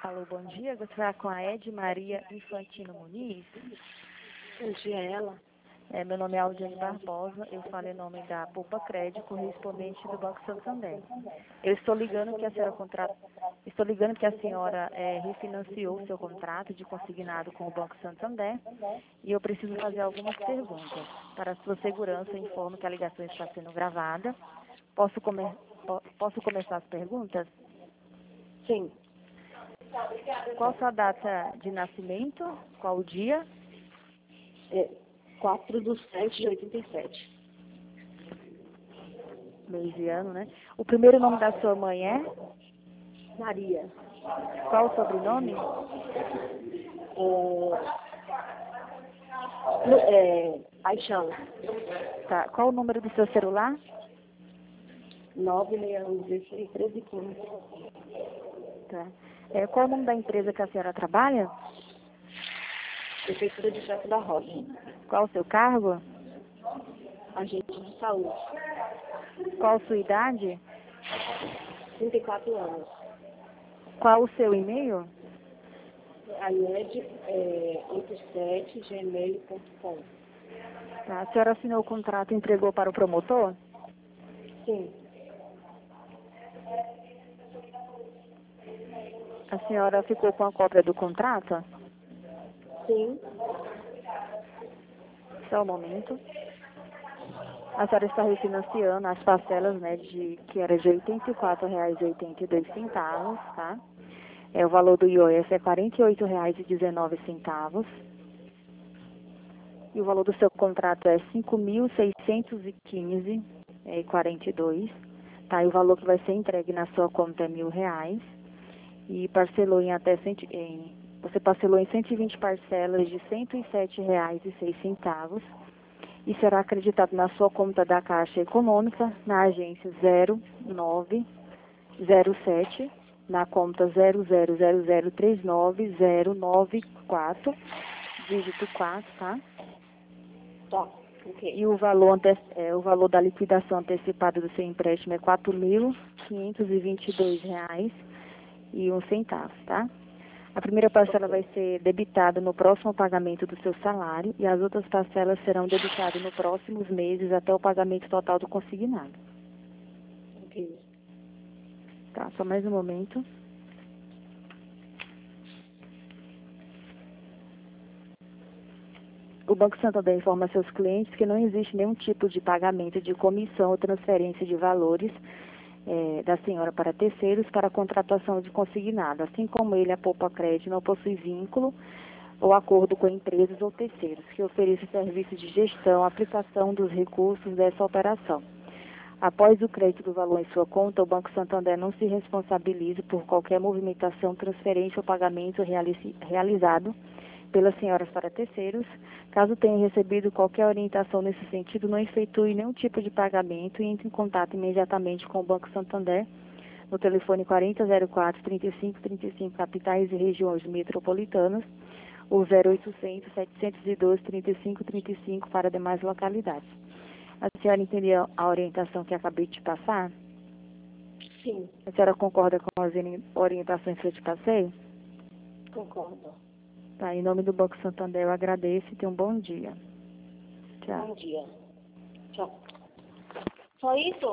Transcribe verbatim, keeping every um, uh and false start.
Alô, bom dia. Gostaria com a Ed Maria Infantino Muniz. Bom dia, ela. É, meu nome é Aldiane Barbosa, eu falo em nome da Poupa Crédito, correspondente do Banco Santander. Eu estou ligando que a senhora contra... estou ligando que a senhora é, refinanciou o seu contrato de consignado com o Banco Santander e eu preciso fazer algumas perguntas. Para a sua segurança, eu informo que a ligação está sendo gravada. Posso, come... Posso começar as perguntas? Sim. Qual a sua data de nascimento? Qual o dia? É quatro de sete de oitenta e sete. Mês e ano, né? O primeiro nome da sua mãe é? Maria. Qual o sobrenome? É, é, Paixão. Tá. Qual o número do seu celular? nove seis um dezesseis treze quinze. Tá. É, qual o nome da empresa que a senhora trabalha? Prefeitura de Chaco da Rocha. Qual o seu cargo? Agente de saúde. Qual a sua idade? trinta e quatro anos. Qual o seu e-mail? A I E D é oitenta e sete gmail ponto com. Tá. A senhora assinou o contrato e entregou para o promotor? Sim. A senhora ficou com a cópia do contrato? Sim. Só um momento. A senhora está refinanciando as parcelas, né, de, que era de oitenta e quatro reais e oitenta e dois centavos, tá? É, o valor do I O F é quarenta e oito reais e dezenove centavos. E o valor do seu contrato é cinco mil seiscentos e quinze reais e quarenta e dois centavos. Tá? E o valor que vai ser entregue na sua conta é mil reais. E parcelou em até cento, em, você parcelou em cento e vinte parcelas de cento e sete reais e seis centavos. E será acreditado na sua conta da Caixa Econômica, na agência zero nove zero sete, na conta zero zero zero zero três nove zero nove quatro, dígito quatro, tá? Tá. Ok. E o valor, ante, é, o valor da liquidação antecipada do seu empréstimo é quatro mil quinhentos e vinte e dois reais e um centavo, tá? A primeira parcela vai ser debitada no próximo pagamento do seu salário e as outras parcelas serão debitadas nos próximos meses até o pagamento total do consignado. Ok. Tá, só mais um momento. O Banco Santander informa a seus clientes que não existe nenhum tipo de pagamento de comissão ou transferência de valores é, da senhora para terceiros para a contratação de consignado, assim como ele, a Poupa Crédito, não possui vínculo ou acordo com empresas ou terceiros que ofereçam serviços de gestão, aplicação dos recursos dessa operação. Após o crédito do valor em sua conta, o Banco Santander não se responsabiliza por qualquer movimentação, transferência ou pagamento realize, realizado pelas senhoras para terceiros. Caso tenha recebido qualquer orientação nesse sentido, não efetue nenhum tipo de pagamento e entre em contato imediatamente com o Banco Santander no telefone quarenta zero quatro, trinta e cinco trinta e cinco, capitais e regiões metropolitanas, ou zero oitocentos, setecentos e doze, trinta e cinco trinta e cinco para demais localidades. A senhora entendeu a orientação que acabei de passar? Sim. A senhora concorda com as orientações que eu te passei? Concordo. Tá, em nome do Banco Santander eu agradeço e tenha um bom dia. Tchau. Bom dia. Tchau. Só isso?